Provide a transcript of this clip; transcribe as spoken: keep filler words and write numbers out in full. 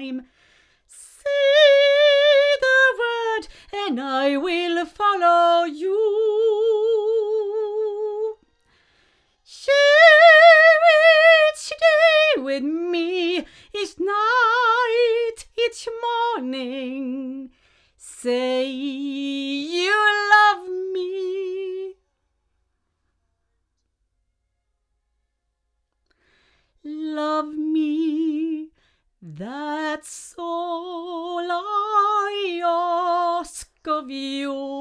time. Say the word and I will follow you. Share each day with me, each night, each morning. Say you love me. Love me, that's all I ask of you.